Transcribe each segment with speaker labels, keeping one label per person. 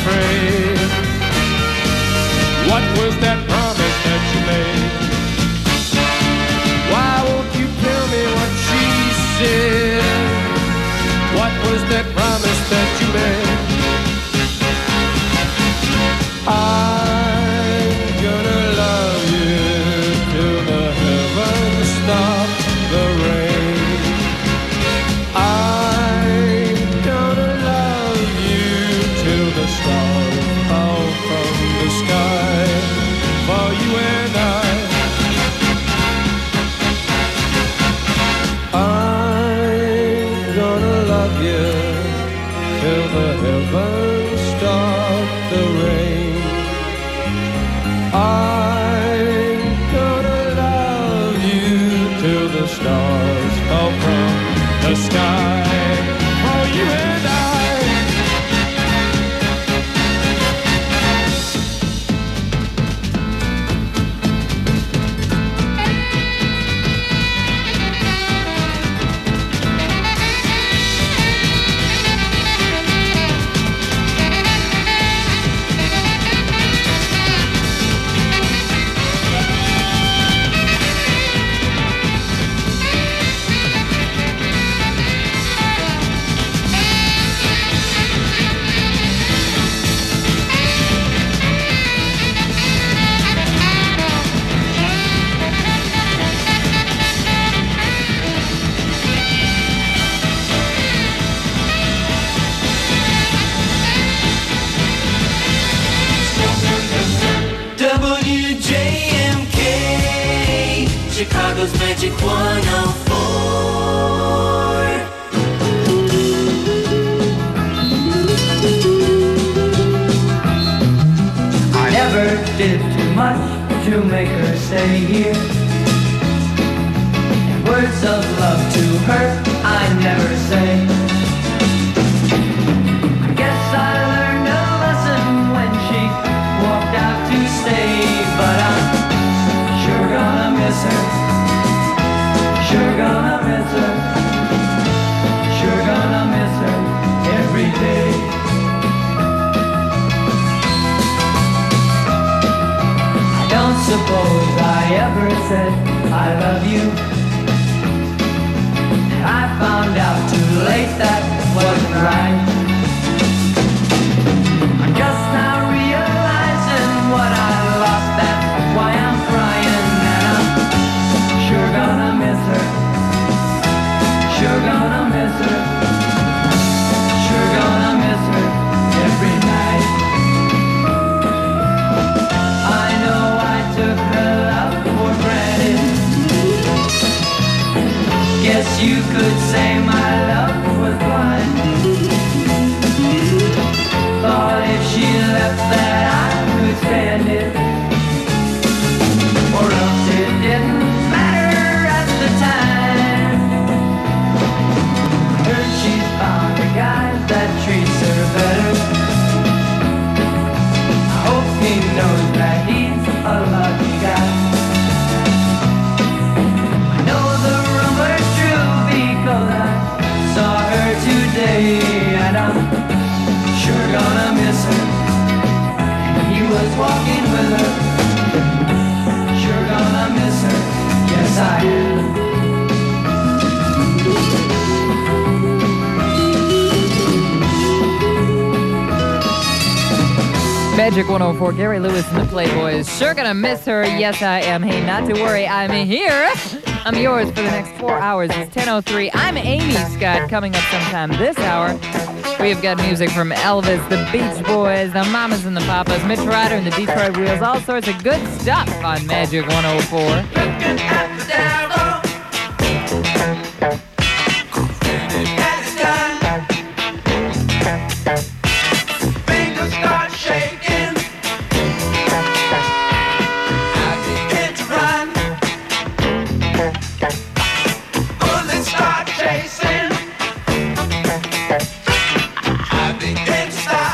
Speaker 1: betrayed. What was that promise that you made? Why won't you tell me what she said? What was that promise that you made? I'm gonna love you till the heavens stop the rain. I'm gonna love you till the stars fall from the sky for you and I. I'm gonna love you till the heavens stop the rain. I'm gonna love you till the stars fall from the sky for you and I.
Speaker 2: WJMK, Chicago's Magic 104.
Speaker 3: I never did too much to make her stay here. And words of love to her I never say. I guess I learned a lesson when she walked out to stay. But I'm sure gonna miss her. Sure gonna miss her. Sure gonna miss her every day. I don't suppose I ever said I love you. I found out too late that wasn't right. I'm just now realizing what I lost, that's why I'm crying. And I'm sure gonna miss her. Sure gonna miss her. Sure gonna miss her every night. I know I took her love for granted. Guess you could say my love was blind. Thought if she left that I could stand it. Or else it didn't matter at the time. Heard she's found a guy that treats her better. I hope he knows that he's a lucky guy. I know the rumor's true because I saw her today. And I'm sure gonna miss her. And he was walking with her. Sure gonna miss her. Yes, I am.
Speaker 4: Magic 104, Gary Lewis and the Playboys. Sure gonna miss her. Yes, I am. Hey, not to worry, I'm here. I'm yours for the next 4 hours. It's 10:03. I'm Amy Scott. Coming up sometime this hour, we've got music from Elvis, the Beach Boys, the Mamas and the Papas, Mitch Ryder and the Detroit Wheels, all sorts of good stuff on Magic 104.
Speaker 2: Looking at the devil. It's done. Fingers start shaking. I begin to run. Bullets start chasing. I begin to stop.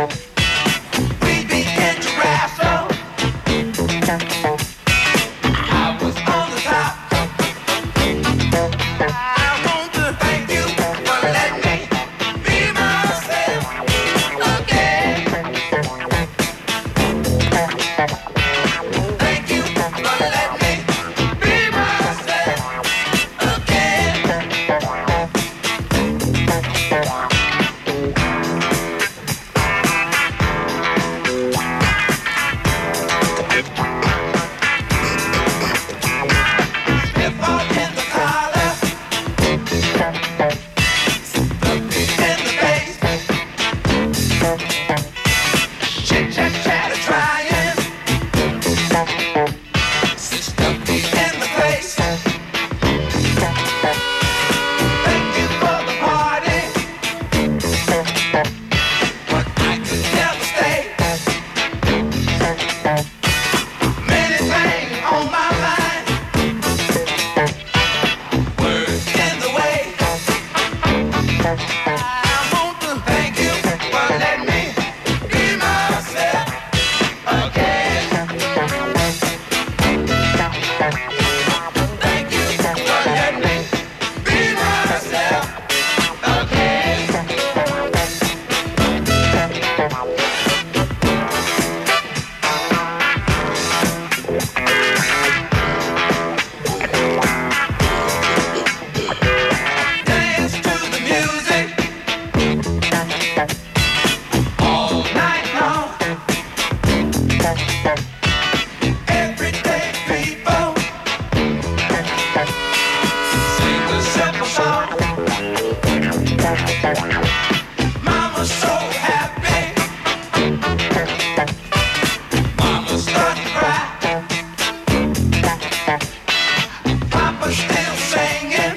Speaker 2: We begin to wrestle. Mama's so happy. Mama started to cry. Papa's still singing.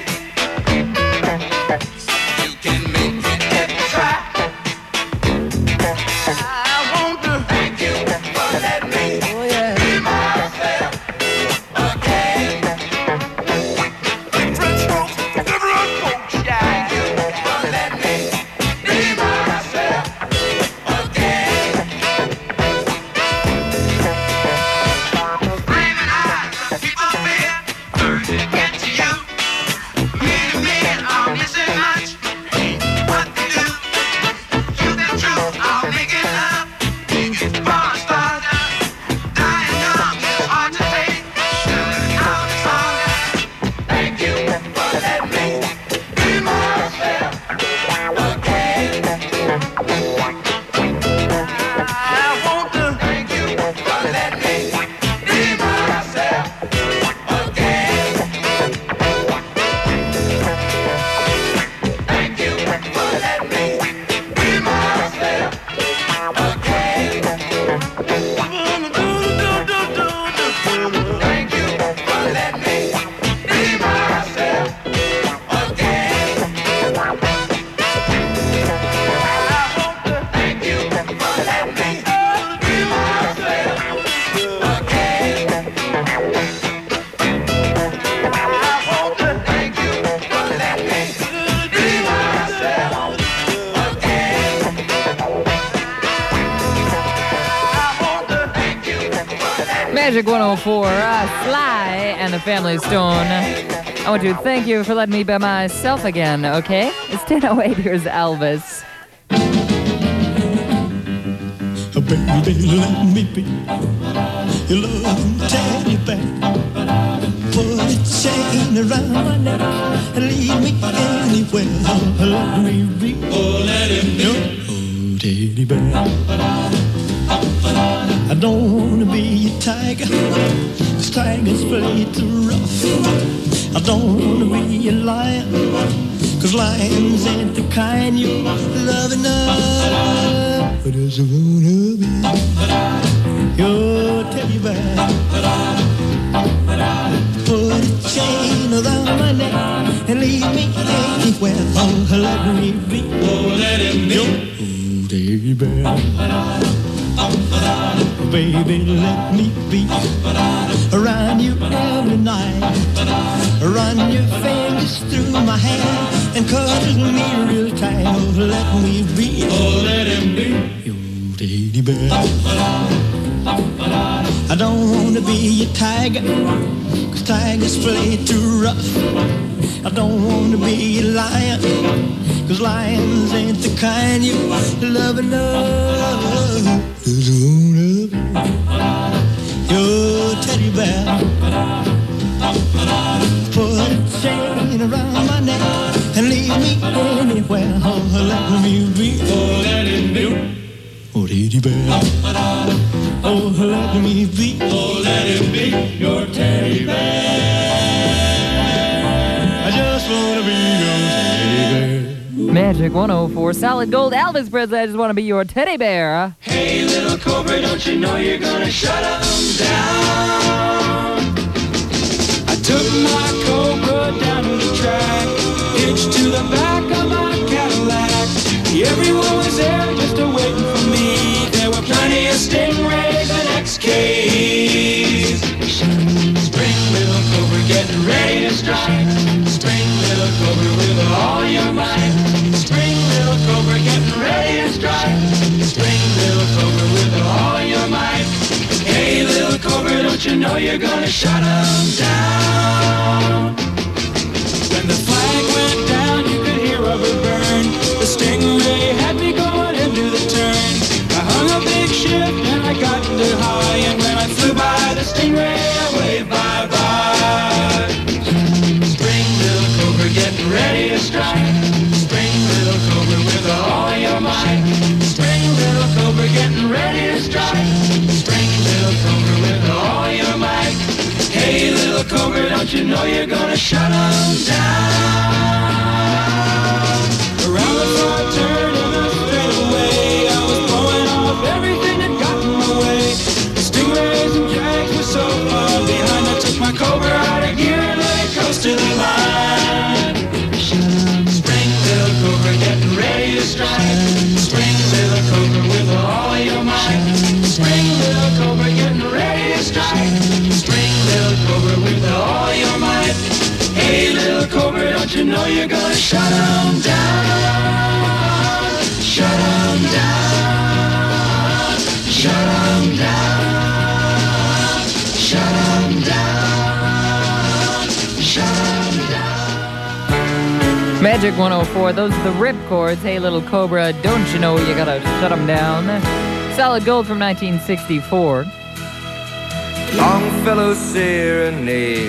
Speaker 2: You can make it if you try. I want to thank you for letting me be myself again. French folks, different folks, yeah. Thank you for letting me be myself again. Flaming eyes, people fear, burning into you. Men and men are missing much. Ain't what to do. You the truth, I'll make it up. Biggest bar stars up. Dying young is hard to take. Shutting out is harder. Thank you for letting me be myself again. I want to thank you for letting me be myself again. Thank you for letting me be myself again. Thank you for letting me be myself again. I want to thank you for letting me be myself again. I want to thank you for letting me be myself again. I want to thank you for letting
Speaker 4: Magic 104, Sly and the Family Stone. I want to thank you for letting me be myself again, okay? It's 10:08, here's Elvis.
Speaker 5: Baby, let me be your loving teddy bear. Put a chain around my neck and lead me anywhere. Let me be, let him be your teddy bear. I don't wanna be a tiger, 'cause tigers play too rough. I don't wanna be a lion, 'cause lions ain't the kind you love enough. But I just wanna be your teddy bear. Put a chain around my neck and lead me anywhere. Oh, let me be, let him be your teddy bear. Baby, let me be around you every night. Run your fingers through my hair and cuddle me real tight. Oh, let me be, let him be your teddy bear. I don't wanna be a tiger, 'cause tigers play too rough. I don't wanna be a lion, 'cause lions ain't the kind you love enough. Just wanna be your teddy bear. Put a chain around my neck and leave me anywhere. Oh, let me be, let him be, teddy bear. Oh, let me be, let him be your teddy bear. I just wanna be your teddy bear.
Speaker 4: Magic 104, Solid Gold, Elvis Presley, I just want to be your teddy bear.
Speaker 2: Hey, little cobra, don't you know you're gonna shut 'em down? I took my cobra down to the track, hitched to the back of my Cadillac. Everyone was there just a-waiting for me. There were plenty of stingrays and XKs. Spring, little cobra, getting ready to strike. Spring, little cobra, with all your might. Spring, little cobra, getting ready to strike. Spring, little cobra, with all your might. Hey, little cobra, don't you know you're gonna shut 'em down? When the flag went down, you could hear rubber burn. The stingray had me going into the turn. I hung a big shift and I got to high, and when I flew by the stingray, I waved bye-bye. Spring, little cobra, getting ready to strike. Spring, little cobra, with all your might. Spring, little cobra, getting ready to strike. Spring, little cobra, with all your might. Hey, little cobra, don't you know you're gonna shut 'em down? Around don't you know you're gonna shut 'em down? Shut 'em down. Shut 'em down. Shut 'em down. Shut 'em down.
Speaker 4: Magic 104, those are the Ripcords. Hey, little Cobra, don't you know you gotta shut 'em down? Solid Gold from 1964.
Speaker 6: Longfellow Serenade.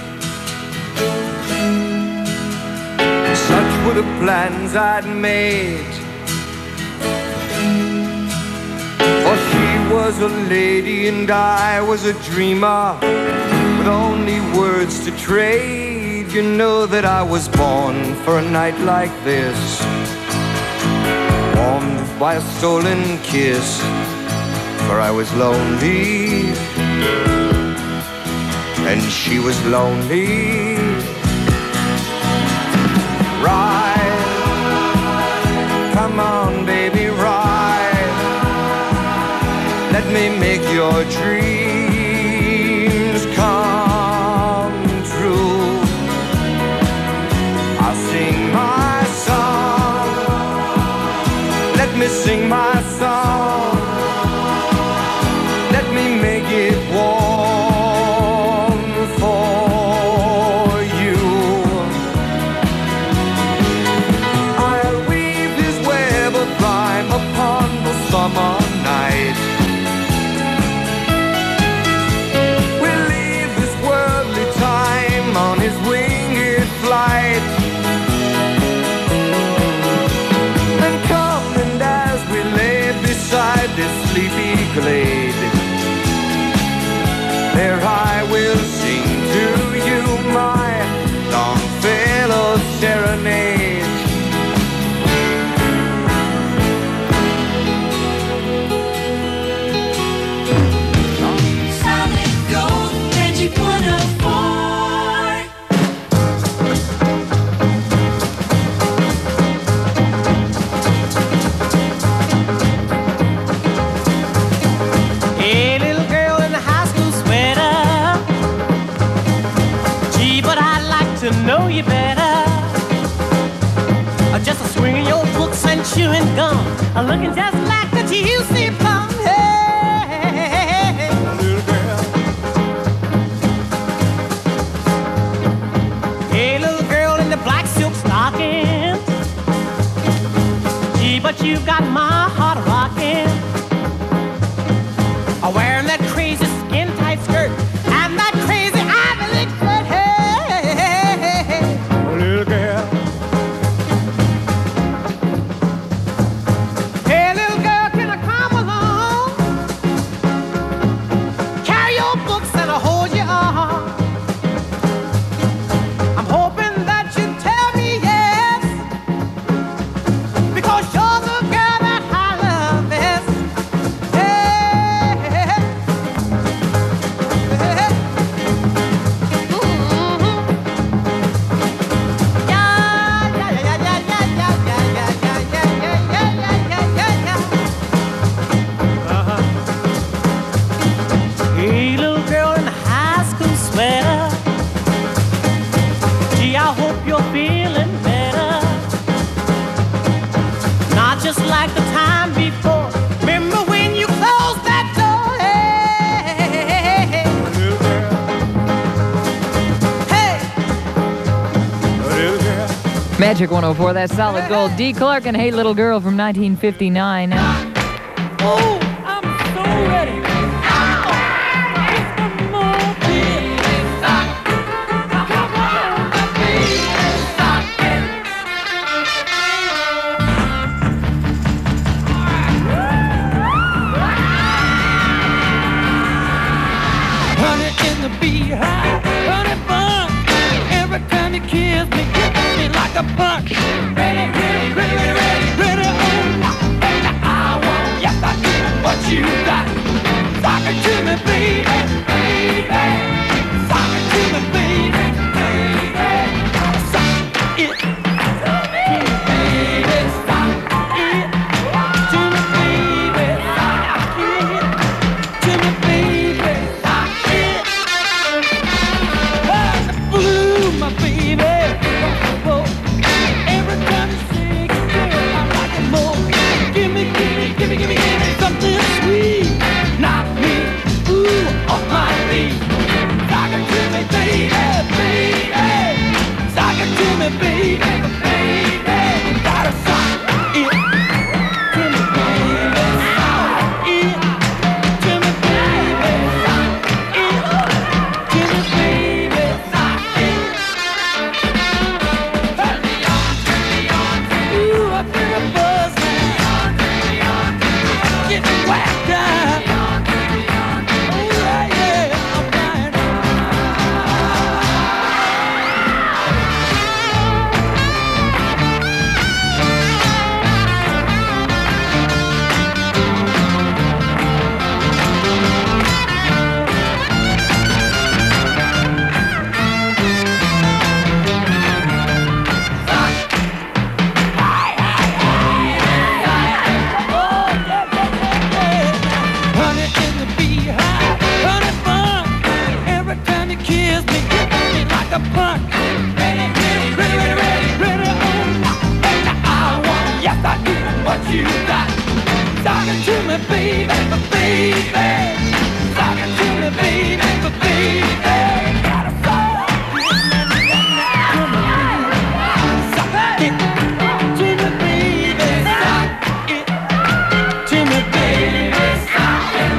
Speaker 6: Such were the plans I'd made, for she was a lady and I was a dreamer with only words to trade. You know that I was born for a night like this, warmed by a stolen kiss, for I was lonely and she was lonely. Ride, come on baby, ride. Let me make your dreams come true. I'll sing my song, let me sing my song. Let me make it warm for you. I'll weave this web of rhyme upon the summer night. We'll leave this worldly time on his winged flight. And come, and as we lay beside this sleepy glade, there I will sing to you my Longfellow serenade.
Speaker 2: Solid Gold, Magic 104.
Speaker 7: Hey, little girl in the high school sweater. Gee, but I'd like to know you better. Just a swinging your books and chewing gum, looking just like the juicy plum. Hey, little girl. Hey, little girl in the black silk stockings. Gee, but you got my heart rocking. Wearing that crazy skin-tight skirt and that crazy ivy skirt. Hey, little girl. Hey, little girl, can I come along? Carry your books and I'll hold your arm. I'm hoping that you tell me yes, because you're the girl that I love best. Hey, little girl in the high school sweater. Gee, I hope you're feeling better. Not just like the time before. Remember when you closed that door? Hey, little girl. Hey, little girl.
Speaker 4: Magic 104, that's Solid Gold. D. Clark and Hey Little Girl from 1959.
Speaker 7: Oh, I'm so ready.
Speaker 1: Honey in the beehive, honey bun. Every time you kiss me, hit me like a punch. Ready, ready, ready, ready, ready, ready, oh, baby, I want, yes, I do what you got. Sock it to me, baby, baby. Sock it to me, baby, baby. Sock it to me, baby. Sock it to me, baby. Sock it to me, baby. Sock it. Blue, my baby. baby, baby. Gotta sock it to me, baby. Sock it to me, baby. Sock it to me, baby. Sock it. Turn me on. Ooh, I feel a buzz now. Getting whacked up. Oh, yeah, I'm flying. Honey in the beehive, honey fun. Every time you kiss me, you hit me like a punk. Ready, oh, and I want, yes I do, what you got. Talking to me, baby, baby. Talking to me, baby, baby. Got a soul. Suck it to me, baby. Suck it to me, baby. Suck it.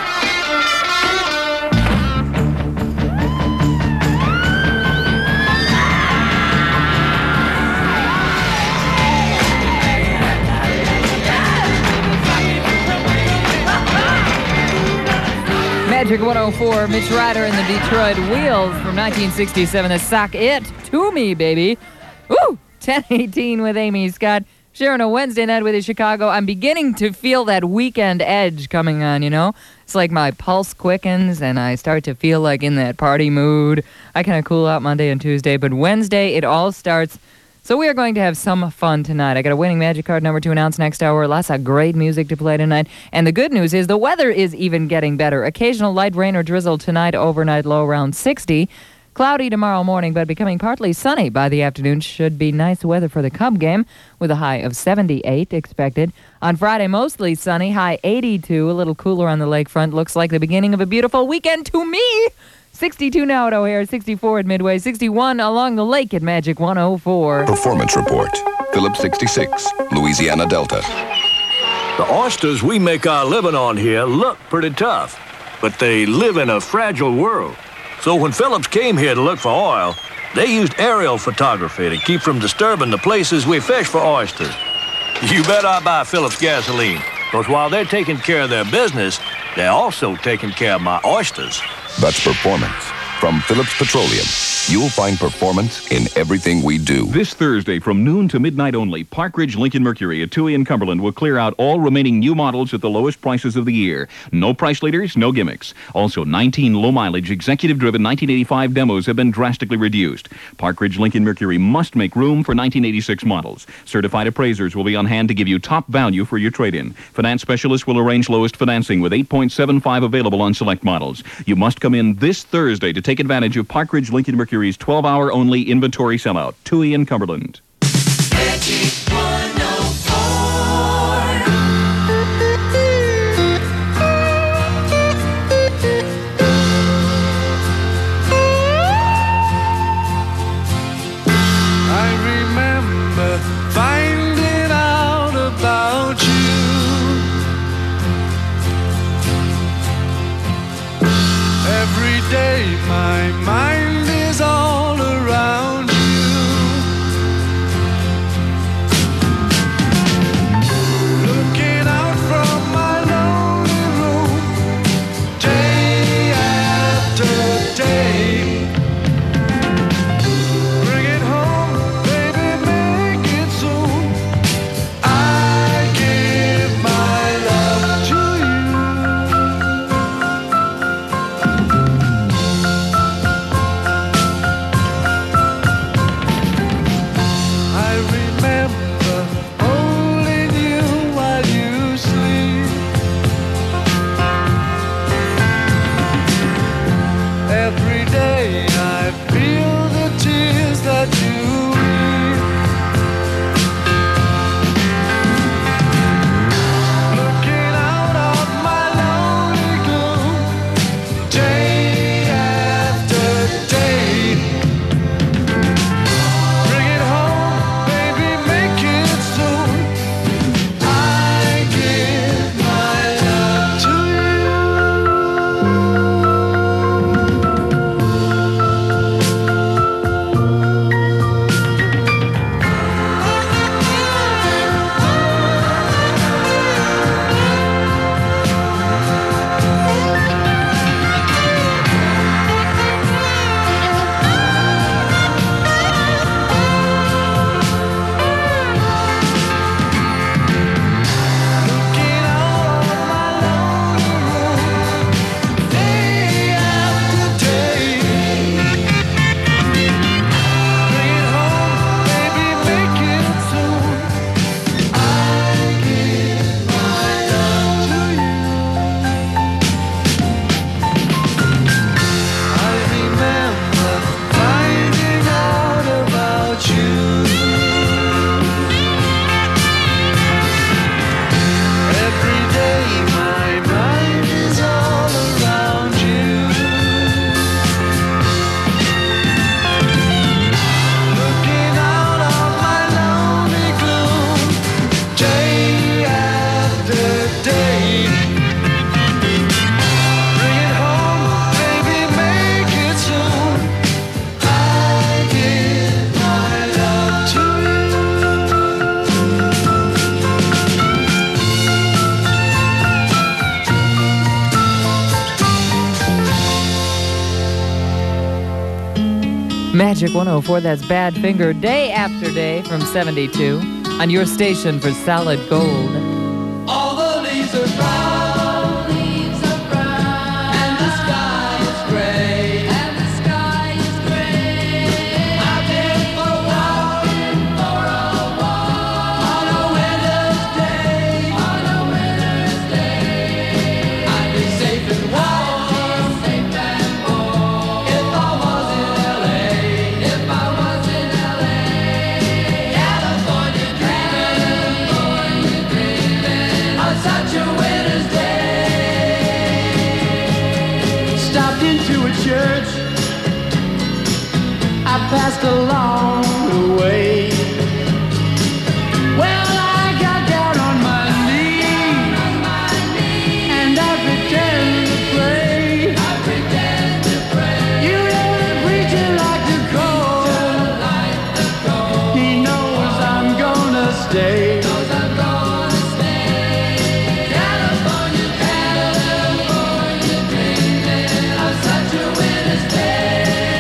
Speaker 4: Magic 104, Mitch Ryder and the Detroit Wheels from 1967. The Sock It to Me, baby. Woo! 10:18 with Amy Scott. Sharing a Wednesday night with you, Chicago. I'm beginning to feel that weekend edge coming on, you know? It's like my pulse quickens and I start to feel like in that party mood. I kind of cool out Monday and Tuesday, but Wednesday it all starts. So we are going to have some fun tonight. I got a winning Magic card number to announce next hour. Lots of great music to play tonight. And the good news is the weather is even getting better. Occasional light rain or drizzle tonight, overnight low around 60. Cloudy tomorrow morning, but becoming partly sunny by the afternoon. Should be nice weather for the Cub game with a high of 78 expected. On Friday, mostly sunny, high 82, a little cooler on the lakefront. Looks like the beginning of a beautiful weekend to me. 62 now at O'Hare, 64 at Midway, 61 along the lake at Magic 104.
Speaker 8: Performance Report. Phillips 66, Louisiana Delta.
Speaker 9: The oysters we make our living on here look pretty tough, but they live in a fragile world. So when Phillips came here to look for oil, they used aerial photography to keep from disturbing the places we fish for oysters. You bet I buy Phillips gasoline, because while they're taking care of their business, they're also taking care of my oysters.
Speaker 8: That's performance. From Phillips Petroleum, you'll find performance in everything we do.
Speaker 10: This Thursday from noon to midnight only, Park Ridge Lincoln Mercury at Toohey and Cumberland will clear out all remaining new models at the lowest prices of the year. No price leaders, no gimmicks. Also, 19 low-mileage, executive-driven 1985 demos have been drastically reduced. Park Ridge Lincoln Mercury must make room for 1986 models. Certified appraisers will be on hand to give you top value for your trade-in. Finance specialists will arrange lowest financing with 8.75 available on select models. You must come in this Thursday to take advantage of Park Ridge Lincoln Mercury's 12-hour only inventory sellout. Toohey and Cumberland.
Speaker 2: Magic 104.
Speaker 11: I remember finding out about you. Every day my mind is all around you. Looking out from my lonely room, day after day. Bring it home, baby, make it soon.
Speaker 4: Magic 104, that's Badfinger, day after day from 72 on your station for Solid Gold.
Speaker 2: All the leaves are brown, and the sky is gray, I've been for a walk, on a winter's day, I'd be safe and warm, if I was in LA, California dreaming on such a winter's day.
Speaker 7: Stopped into a church I passed along the way. Well, I got down on my knees and I pretend to pray. You know the preacher like to call. He knows I'm gonna stay.
Speaker 2: California dreaming on such a winter's day.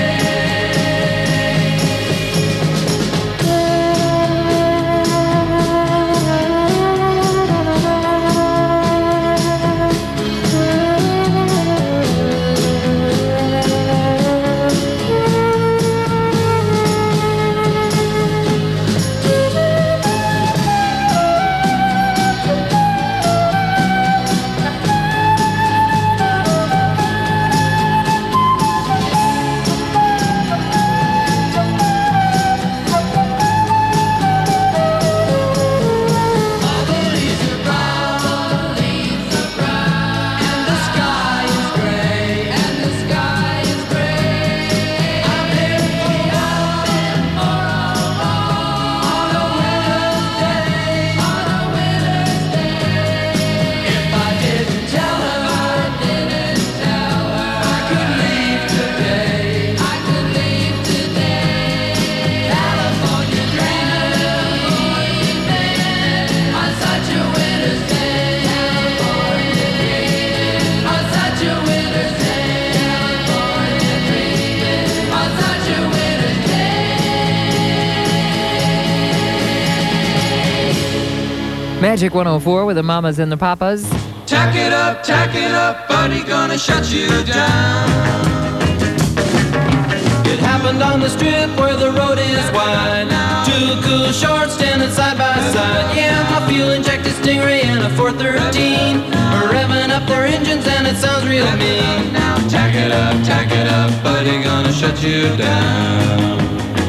Speaker 2: All the leaves are brown, and the sky is gray, I've been for a walk, on a winter's day, If I didn't tell her, I could leave today, California dreaming on such a winter's day, on such a winter's day, on such a winter's day.
Speaker 4: Magic 104 with the Mamas and the Papas.
Speaker 2: Tack it up, buddy, gonna shut you down. It happened on the strip where the road is wide. Two cool shorts standing side by side. Yeah, my fuel-injected Stingray and a 413 are revving up their engines and it sounds real mean. Now tack it up, buddy, gonna shut you down.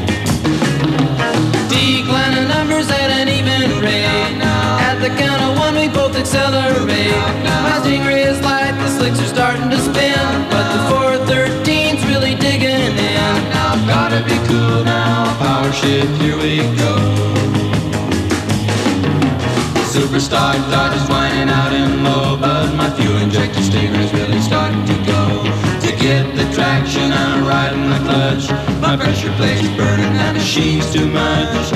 Speaker 2: Declining numbers at an even rate. At the count of one, we both accelerate. My Stingray is light, the slicks are starting to spin, but the 413's really digging in. Now gotta be cool now, power shift, here we go. Superstar Dodge is whining out in low, but my fuel-injected Stingray's really starting to go. To get the traction, I'm riding the clutch. My pressure plate's burning, that machine's too much.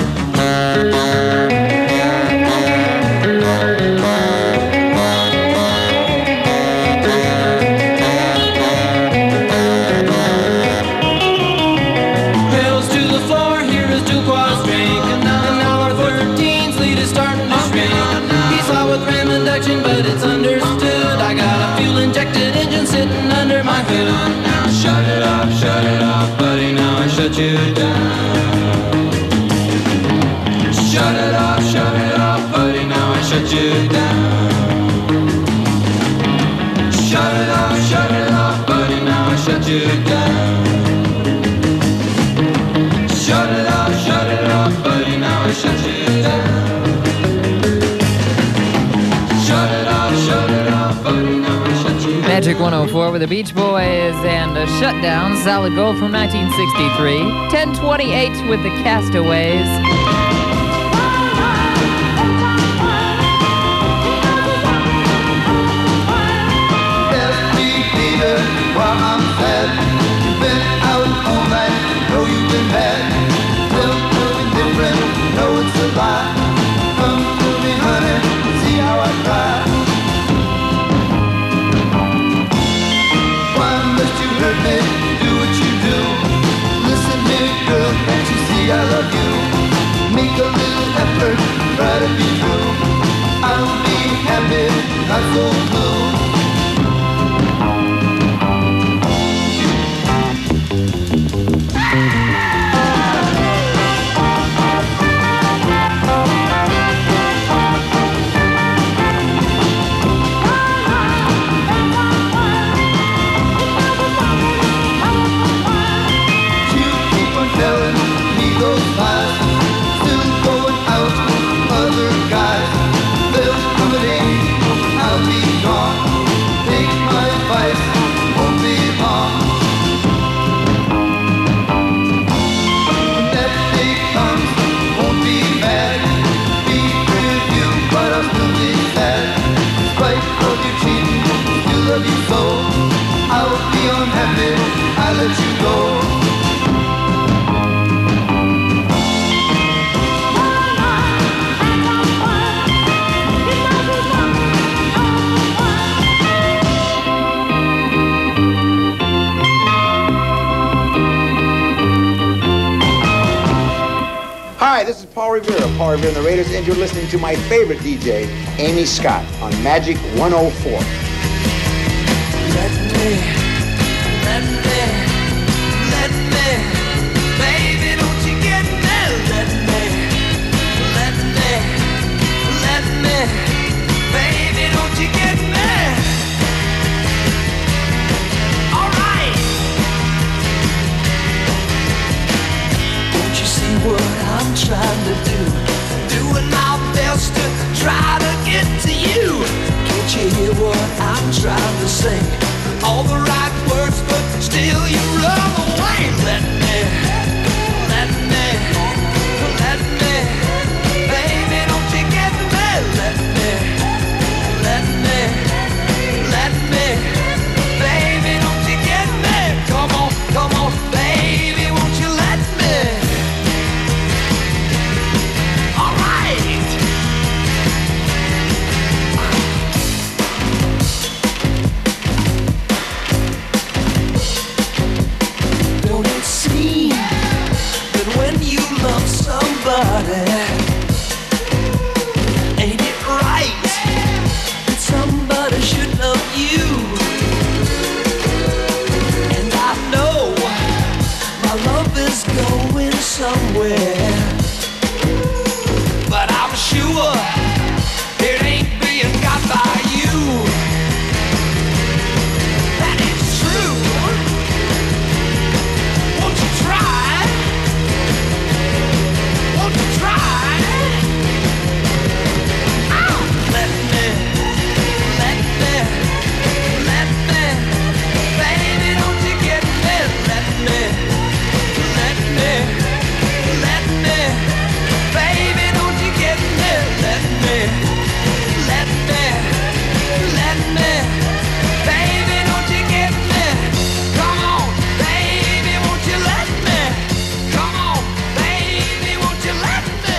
Speaker 2: Pedals to the floor, here is two quads drink, and now our 13's lead is starting to shrink. He's hot with ram induction, but it's understood. I got a fuel-injected engine sitting under my hood. Now shut it off, buddy, now I shut you down. Shut it off, buddy, now I shut you down. Shut it off, buddy, now I shut you down. Shut it off, buddy, now I shut you down. Shut it off, buddy, now I shut you down.
Speaker 4: Magic 104 with the Beach Boys and a Shutdown, Solid Gold from 1963. 1028 with the Castaways.
Speaker 11: While I'm sad, you've been out all night, know you've been bad. Still moving different, know it's a lie. Come to me, honey, see how I cry. Why must you hurt me, do what you do? Listen here, I love you. Make a little effort, try to be true. I'll be happy, not so blue.
Speaker 12: Hi, this is Paul Revere of Paul Revere and the Raiders, and you're listening to my favorite DJ, Amy Scott, on Magic 104.
Speaker 3: Baby, don't you get mad? Let me, baby, don't you get mad? All right. Don't you see what I'm trying to do? Doing my best to try to get to you. Can't you hear what I'm trying to say? All the right words, but still you run away. Let me, baby, don't you get mad? Let me, baby, don't you get mad? Come on, baby, won't you let me? All right. Don't it seem that when you love somebody, ain't it right that somebody should love you? And I know my love is going somewhere, but I'm sure it ain't being got by you. That is true. Won't you try? Won't you try? Oh, let me, baby, don't you get me? Let me, baby, don't you get me? Let me, baby, don't you get me? Come on, baby, won't you let me? Come on, baby, won't you let me?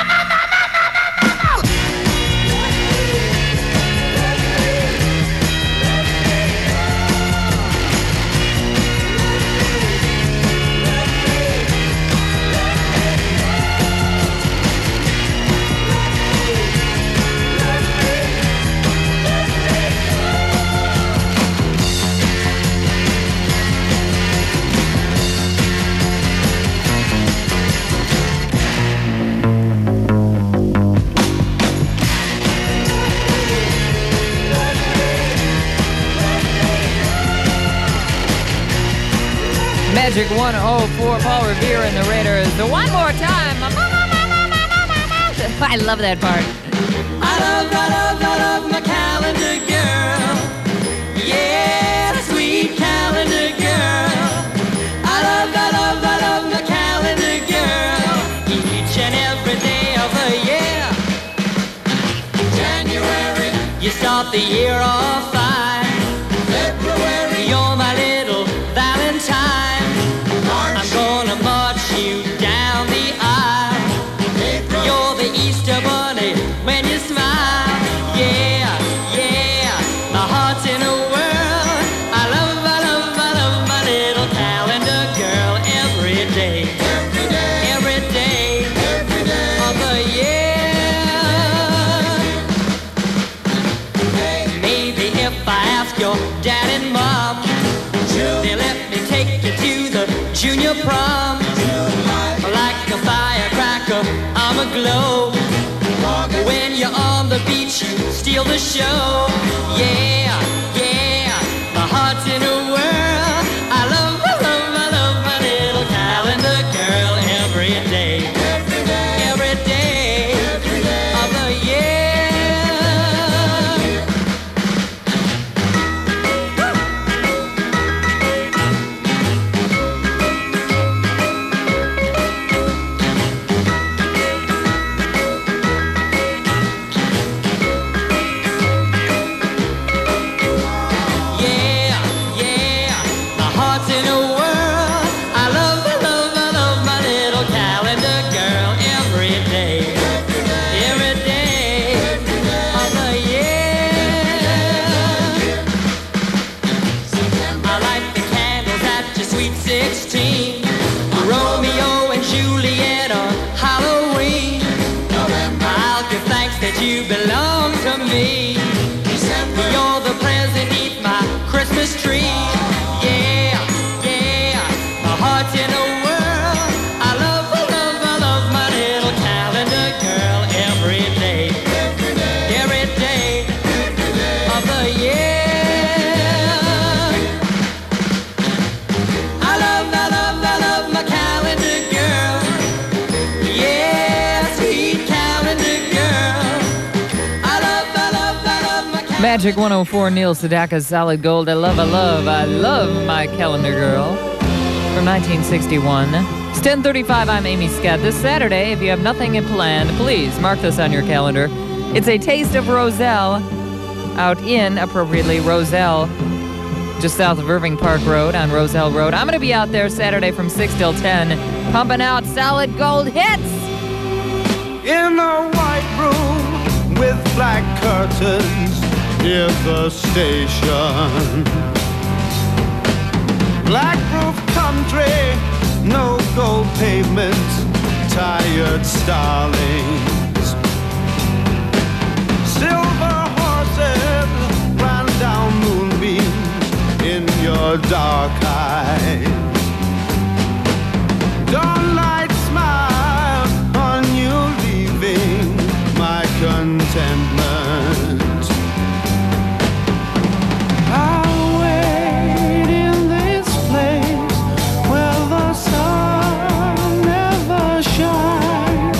Speaker 4: Magic 104, Paul Revere and the Raiders. One more time. I love that part.
Speaker 3: I love my calendar girl. Yeah, sweet calendar girl. I love my calendar girl. Each and every day of the year. January, you start the year off fine. February, you're my little Valentine. I'm gonna march you down the aisle. April, you're the Easter bunny when you smile. Yeah, my heart's in a whirl. I love my little calendar girl every day. Every prom. Like a firecracker, I'm a glow. When you're on the beach, you steal the show. Yeah, yeah, my heart's in a whirl. I love my little calendar girl every day. Every day of the year. You belong to me. You're the present beneath my Christmas tree. Yeah, yeah, my heart's in a whirl. I love my little calendar girl every day of the year. I love my calendar girl. Yeah, sweet calendar girl.
Speaker 4: Magic 104, Neil Sedaka's Solid Gold. I love my calendar girl. From 1961. It's 10:35, I'm Amy Scott. This Saturday, if you have nothing planned, please mark this on your calendar. It's a taste of Roselle out in, appropriately, Roselle, just south of Irving Park Road on Roselle Road. I'm going to be out there Saturday from 6 till 10, pumping out Solid Gold hits.
Speaker 5: In a white room with black curtains near the station. Black roof country, no gold pavement, tired starlings. Silver horses ran down moonbeams in your dark eyes. Dawnlight smile on you leaving my contentment. I'll wait in this place where the sun never shines.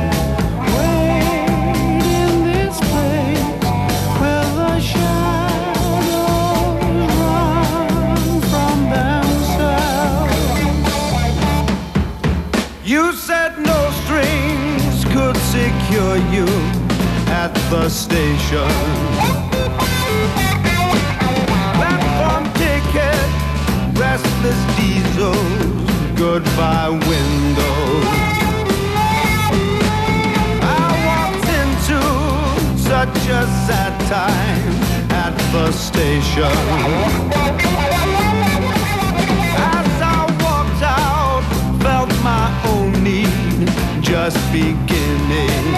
Speaker 5: Wait in this place where the shadows run from themselves. You said no strings could secure you at the station. Restless diesels, goodbye windows. I walked into such a sad time at the station. As I walked out, felt my own need just beginning.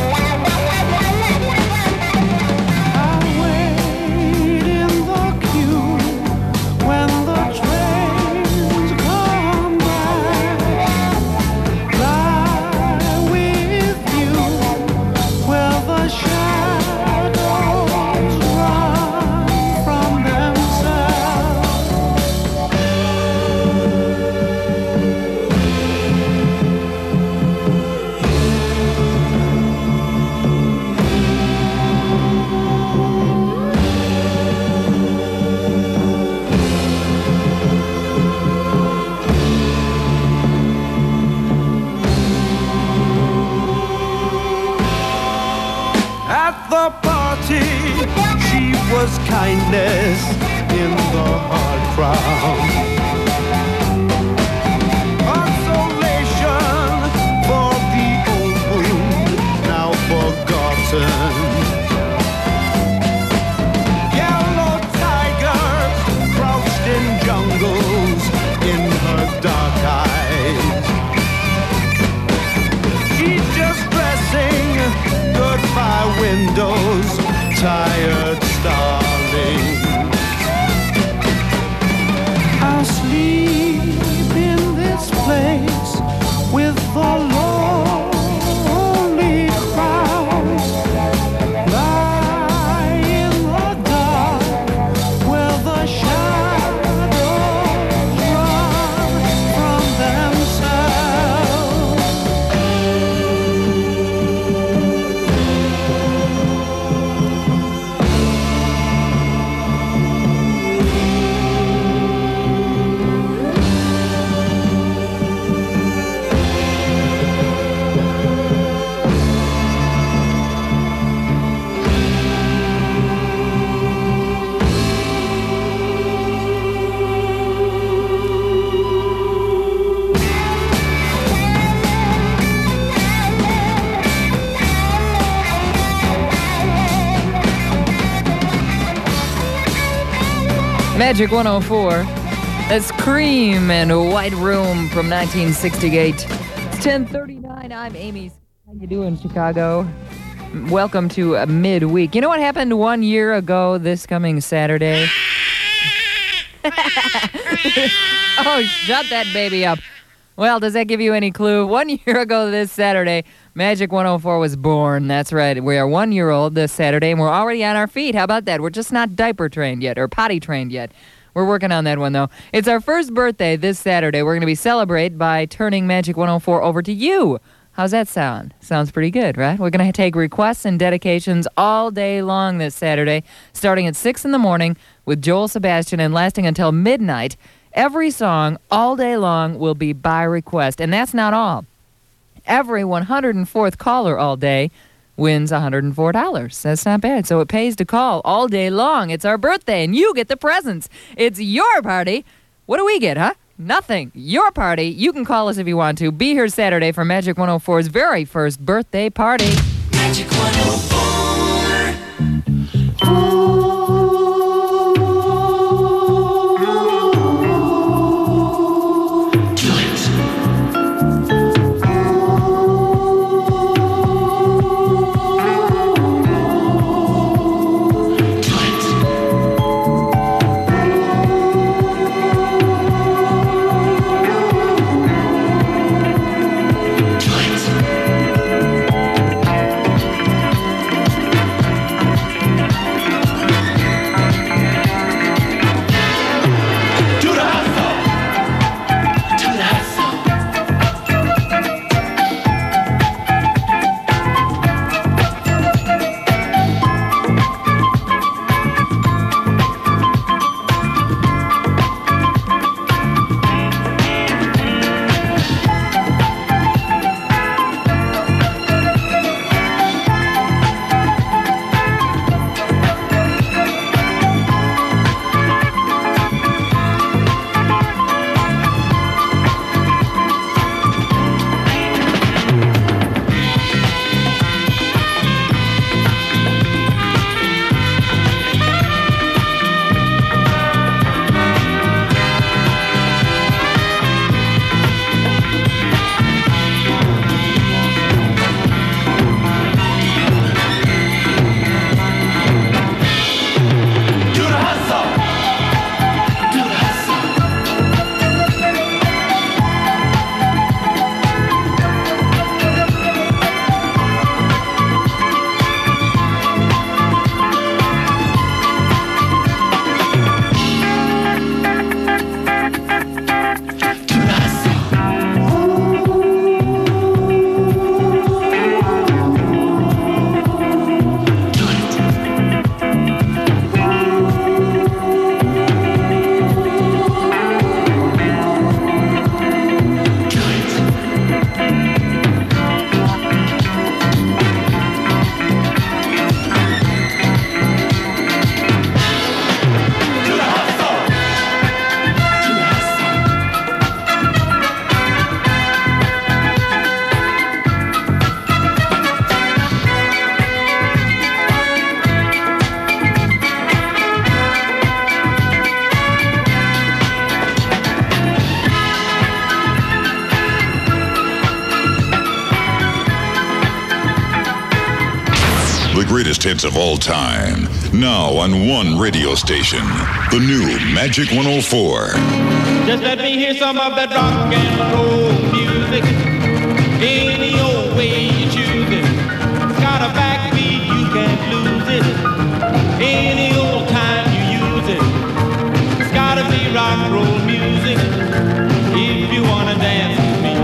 Speaker 5: Was kindness in the hard crowd. Consolation for the old wound now forgotten. Yellow tigers crouched in jungles in her dark eyes. She's just dressing goodbye windows, tired starling. I'll sleep in this place
Speaker 4: Magic 104. That's Cream and White Room from 1968. It's 10:39. I'm Amy. How you doing, Chicago? Welcome to midweek. You know what happened 1 year ago this coming Saturday? Oh, shut that baby up. Well, does that give you any clue? 1 year ago this Saturday, Magic 104 was born. That's right. We are 1 year old this Saturday, and we're already on our feet. How about that? We're just not diaper trained yet or potty trained yet. We're working on that one, though. It's our first birthday this Saturday. We're going to be celebrate by turning Magic 104 over to you. How's that sound? Sounds pretty good, right? We're going to take requests and dedications all day long this Saturday, starting at 6 in the morning with Joel Sebastian and lasting until midnight. Every song all day long will be by request, and that's not all. Every 104th caller all day wins $104. That's not bad. So it pays to call all day long. It's our birthday, and you get the presents. It's your party. What do we get, huh? Nothing. Your party. You can call us if you want to. Be here Saturday for Magic 104's very first birthday party.
Speaker 2: Magic 104.
Speaker 13: Greatest hits of all time. Now on one radio station. The new Magic 104.
Speaker 2: Just let me hear some of that rock and roll music. Any old way you choose it. It's got a backbeat, you can't lose it. Any old time you use it. It's gotta be rock and roll music. If you wanna dance with me.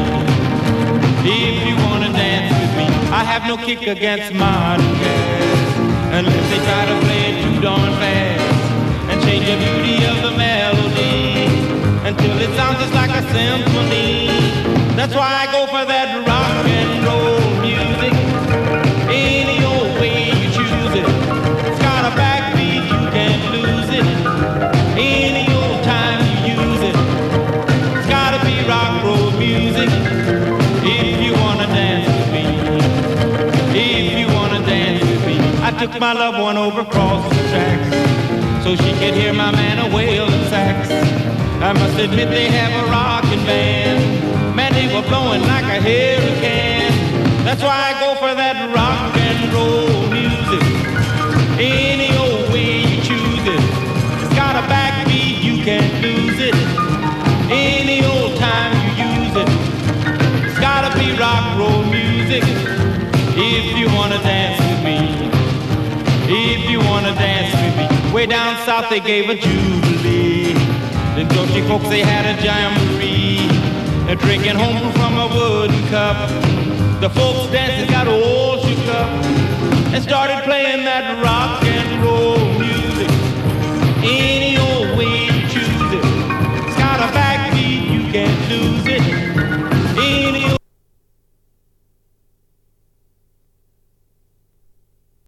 Speaker 2: If you wanna dance with me. I have no kick against modern jazz. Unless they try to play it too darn fast and change the beauty of the melody until it sounds just like a symphony. That's why I go for that rock and roll music. Any old way you choose it. It's got a backbeat, you can't lose it. Any old time you use it. It's gotta be rock and roll music. If you wanna dance with me. If you wanna dance with me. I took my loved one over across the tracks.
Speaker 14: so she could hear my man a wailing sax. I must admit they have a rockin' band. Man, they were blowing like a hurricane. That's why I go for that rock and roll music. Any old way you choose it. It's got a backbeat, you can't lose it. Any old time you use it. It's gotta be rock roll music. If you wanna dance with me. If you wanna dance with me. Way down south they gave a jubilee. The Dutchy folks they had a jamboree. They're drinking home from a wooden cup. The folks dancing got all shook up and started playing that rock